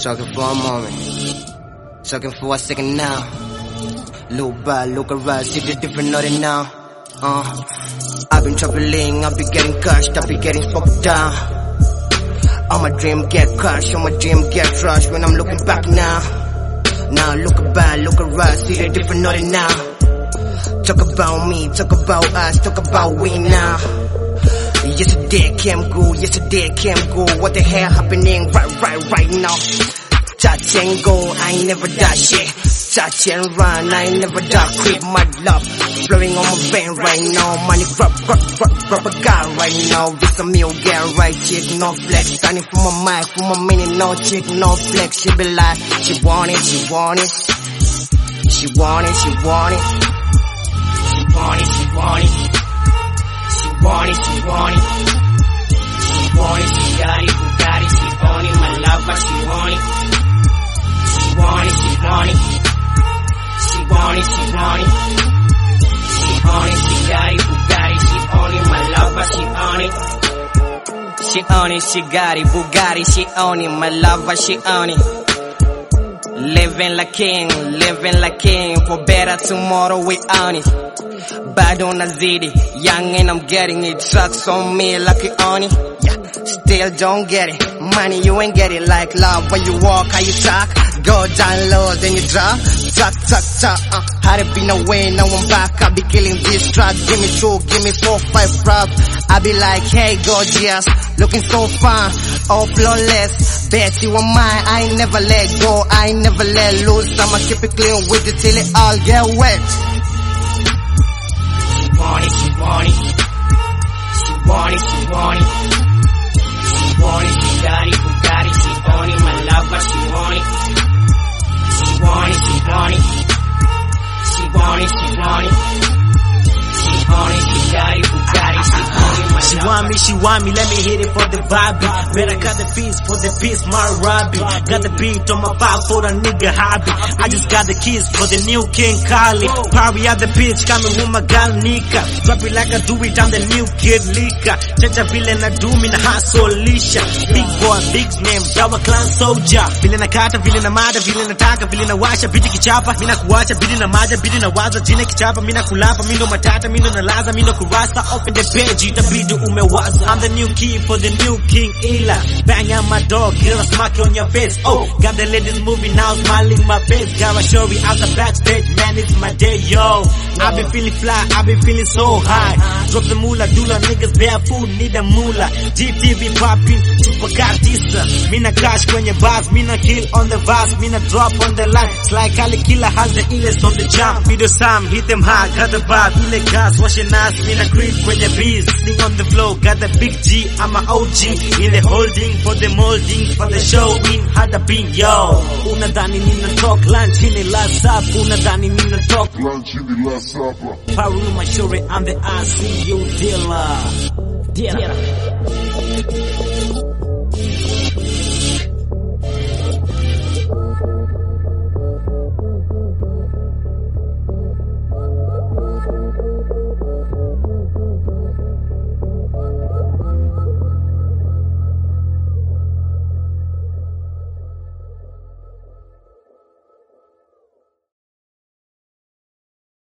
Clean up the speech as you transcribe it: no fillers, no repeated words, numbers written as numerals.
Talking for a moment, talking for a second now. Look back, look around, see the different nothing now. I've been traveling, I've been getting crushed, I've been getting fucked down. All my dream get crushed, all my dream get crushed when I'm looking back now. Now look back, look around, see the different nothing now. Talk about me, talk about us, talk about we now. Yesterday can't go, yesterday can't go. What the hell happening right now? Touch and go, I ain't never die shit. Touch and run, I ain't never die quick. My love flowing on my vein right now. Money rub a guy right now. This a meal get right chick, no flex. Standing for my mind, for my meaning, no chick, no flex. She be like, she want it, she want it. She want it, she want it. She want it, she want it. She want it, she want it. She want it, she got it, Bugatti, she want it. My lover, she want it. She want it, she want it. She want it, she want it. She on it, she got it, Bugatti, she on it. My lover, she on it. She on it, she got it, Bugatti, she on it. My lover, she on it. Living like king, for better tomorrow we on it. Bad on Azidi, young and I'm getting it. Trucks on me like it on it. Yeah, still don't get it. Money you ain't get it like love. When you walk, how you talk. Go down low, then you drop. Talk. Had it been away, now I'm back. I be killing this track. Give me 2, give me 4, 5 props. I be like, hey, gorgeous, looking so fine, all flawless. Bet you are mine, I ain't never let go, I ain't never let loose. I'ma keep it clean with it till it all get wet. She want it, she want it. She want it, she want it. She want it, she got it, Bugatti, she on it. My lover, she want it. She want it, she want it. She want it, she want it. She on it, she got it, Bugatti, she on it. She want me, let me hit it for the vibe. Better cut the piece for the piece, my Robbie. Got the beat on my pop for a nigga hobby. I just got the keys for the new King Kali. Party at the beach, coming with my gal Nika. Drop it like I do it, I'm the new Kid Lika. Chacha vile na do me na hustle lisha. Big boy, big name, Dawa clan soldier. Vile na kata, vile na mada, vile na taka, vile na washa. Biti kichapa, mina kuwacha, biti na maja, biti na waza. Jine kichapa, mina kulapa, mindo matata, mindo na laza, mindo kurasa. Open the page, itabidi umewaza. I'm the new key for the new King Ila. Bang on my dog, get a smack on your face. Oh, got the ladies moving now, smiling my face. Got a show me out the backstage, man, it's my day, yo. I been feeling fly, I been feeling so high. Drop the moolah, doula, niggas barefoot, need a moolah. GTV popping, chupakatisa. Mina cash kwenye bars, mina kill on the verse, mina drop on the line. It's like Ali Killer has the illest on the jump. Video Sam, hit them hard, got the bar, ile gas, wash your ass, mina creep kwenye bees. Sing on the floor, got the big G, I'm a OG. In the holding, for the molding, for the show, in had a bean, yo. Unadhani nina talk, lunch in the last up. Unadhani nina talk, lunch in the last supper. Paruma Shore, I'm the ICU dealer.